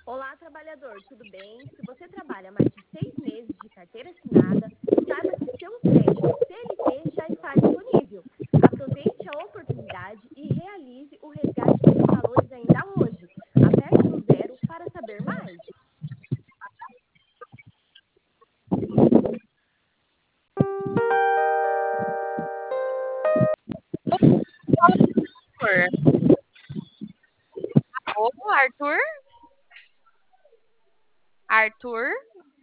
Olá, trabalhador, tudo bem? Se você trabalha mais de 6 meses de carteira assinada, saiba que seu crédito CLT já está disponível. Aproveite a oportunidade e realize o resgate desses valores ainda hoje. Aperte no zero para saber mais. Arthur. Alô, Arthur? Arthur?